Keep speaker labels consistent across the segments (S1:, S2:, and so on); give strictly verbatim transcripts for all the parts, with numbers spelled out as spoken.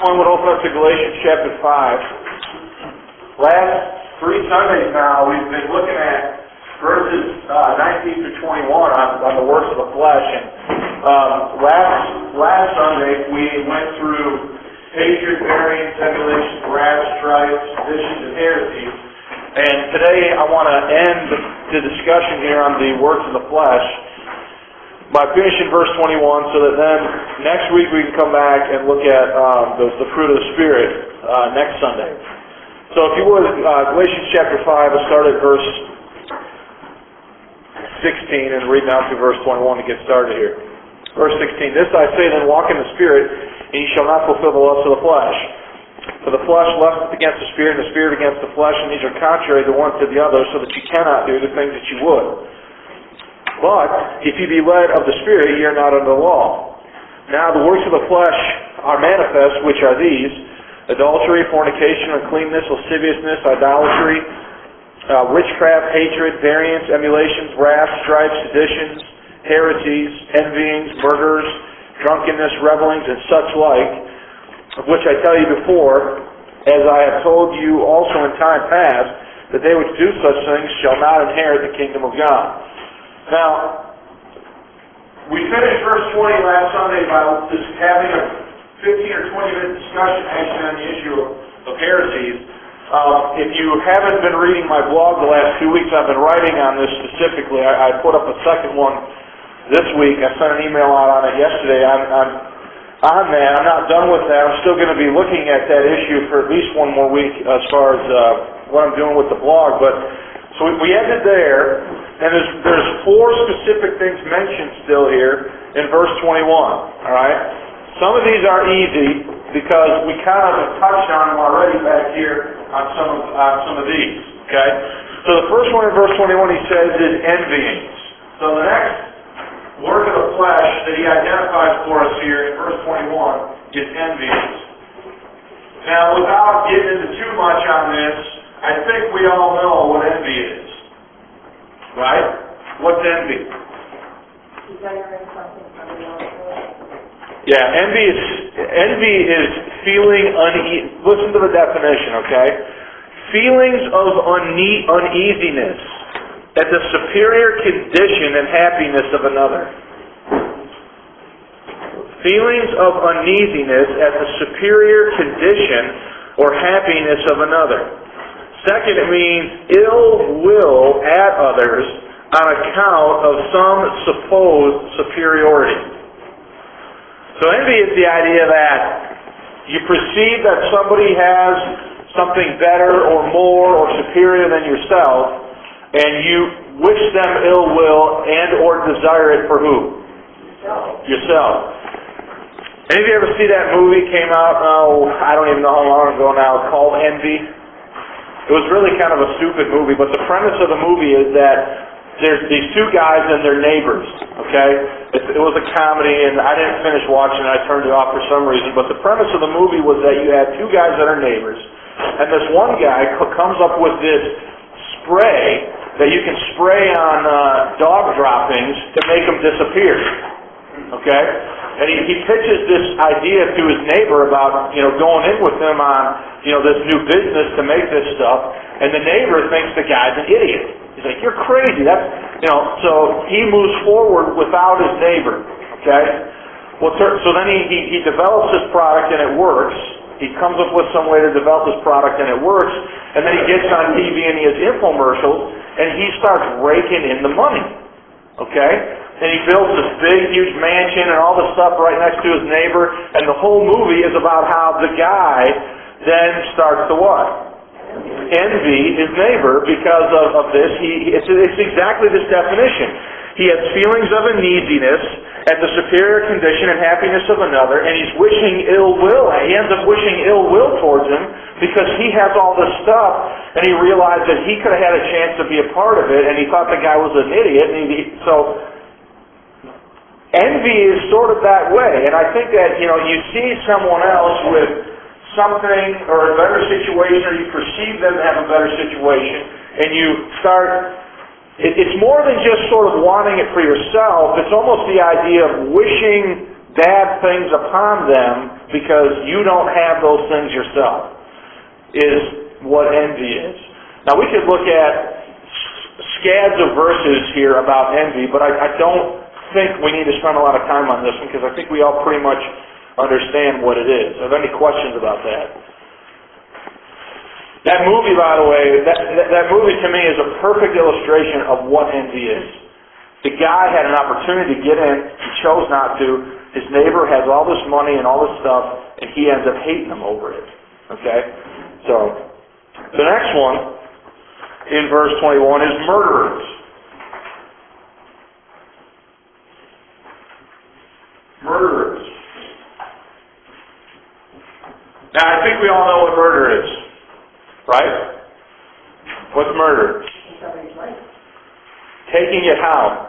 S1: One would open up to Galatians chapter five. Last three Sundays now, we've been looking at verses uh, nineteen through twenty-one on, on the works of the flesh. And um, last last Sunday, we went through hatred, variance, emulations, wrath, strife, seditions, and heresies. And today, I want to end the discussion here on the works of the flesh by finishing verse twenty-one, so that then next week we can come back and look at um, the, the fruit of the Spirit uh, next Sunday. So if you would, uh, Galatians chapter five, we'll start at verse sixteen and read down through verse twenty-one to get started here. Verse sixteen, "This I say then, walk in the Spirit, and ye shall not fulfill the lusts of the flesh. For the flesh lusteth against the Spirit, and the Spirit against the flesh, and these are contrary the one to the other, so that ye cannot do the things that ye would. But if ye be led of the Spirit, ye are not under the law. Now the works of the flesh are manifest, which are these: adultery, fornication, uncleanness, lasciviousness, idolatry, uh, witchcraft, hatred, variance, emulations, wrath, strife, seditions, heresies, envyings, murders, drunkenness, revelings, and such like, of which I tell you before, as I have told you also in time past, that they which do such things shall not inherit the kingdom of God." Now, we finished verse twenty last Sunday by just having a fifteen or twenty minute discussion actually on the issue of, of heresies. Um, if you haven't been reading my blog the last two weeks, I've been writing on this specifically. I, I put up a second one this week. I sent an email out on it yesterday. I'm, I'm on that. I'm not done with that. I'm still going to be looking at that issue for at least one more week as far as uh, what I'm doing with the blog. But so we, we ended there. And there's, there's four specific things mentioned still here in verse twenty-one, all right? Some of these are easy because we kind of have touched on them already back here on some of, on some of these, okay? So the first one in verse twenty-one he says is envyings. So the next work of the flesh that he identifies for us here in verse twenty-one is envyings. Now, without getting into too much on this, I think we all know what envy is. Right? What's envy?
S2: Desiring something from the other.
S1: Yeah, envy is envy is feeling uneasy. Listen to the definition, okay? Feelings of une- uneasiness at the superior condition and happiness of another. Feelings of uneasiness at the superior condition or happiness of another. Second, it means ill will at others on account of some supposed superiority. So envy is the idea that you perceive that somebody has something better or more or superior than yourself, and you wish them ill will and or desire it for who?
S2: Yourself.
S1: Yourself. Any of you ever see that movie came out, oh, I don't even know how long ago now, called Envy? It was really kind of a stupid movie, but the premise of the movie is that there's these two guys and their neighbors, okay? It, it was a comedy, and I didn't finish watching it. I turned it off for some reason. But the premise of the movie was that you had two guys that are neighbors, and this one guy co- comes up with this spray that you can spray on uh, dog droppings to make them disappear, okay? And he, he pitches this idea to his neighbor about, you know, going in with him on, you know, this new business to make this stuff. And the neighbor thinks the guy's an idiot. He's like, "You're crazy." That's, you know, so he moves forward without his neighbor. Okay? Well, so then he, he, he develops this product and it works. He comes up with some way to develop this product and it works. And then he gets on T V and he has infomercials and he starts raking in the money. Okay? And he builds this big, huge mansion and all this stuff right next to his neighbor. And the whole movie is about how the guy then starts to what? Envy his neighbor because of, of this. He it's, it's exactly this definition. He has feelings of uneasiness at the superior condition and happiness of another, and he's wishing ill will. He ends up wishing ill will towards him because he has all this stuff, and he realized that he could have had a chance to be a part of it, and he thought the guy was an idiot. And he, so envy is sort of that way, and I think that, you know, you see someone else with something or a better situation, or you perceive them to have a better situation, and you start, it, it's more than just sort of wanting it for yourself. It's almost the idea of wishing bad things upon them because you don't have those things yourself, is what envy is. Now we could look at scads of verses here about envy, but I, I don't think we need to spend a lot of time on this one because I think we all pretty much understand what it is. Are there any questions about that? That movie, by the way, that, that, that movie to me is a perfect illustration of what envy is. The guy had an opportunity to get in, he chose not to. His neighbor has all this money and all this stuff, and he ends up hating him over it. Okay? So, the next one in verse twenty-one is murderers. Murderers. Now, I think we all know what murder is. Right? What's murder? Taking it how?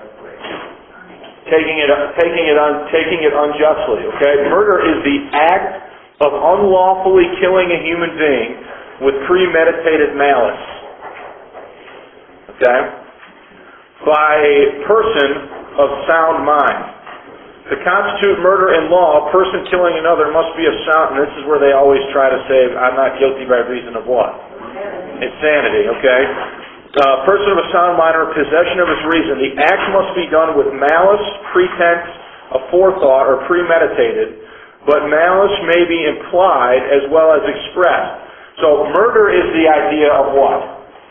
S1: Taking it, taking it, un, taking it unjustly. Okay. Murder is the act of unlawfully killing a human being with premeditated malice. Okay. By a person of sound mind. To constitute murder in law, a person killing another must be of sound, and this is where they always try to say, I'm not guilty by reason of what? Insanity, okay? A uh, person of a sound mind or possession of his reason. The act must be done with malice, pretense, aforethought, or premeditated, but malice may be implied as well as expressed. So murder is the idea of what?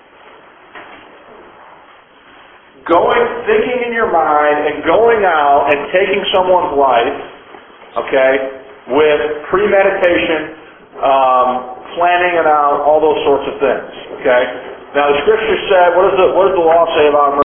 S1: Going, thinking in your mind and going out and taking someone's life, okay, with premeditation, um, planning it out, all those sorts of things, okay. Now the Scripture said, what does the what does the law say about murder?